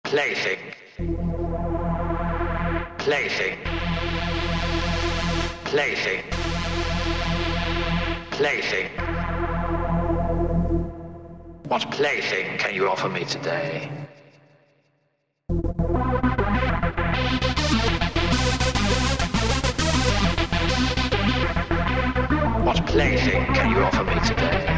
Plaything. Plaything. Plaything. Plaything. What plaything can you offer me today? What plaything can you offer me today?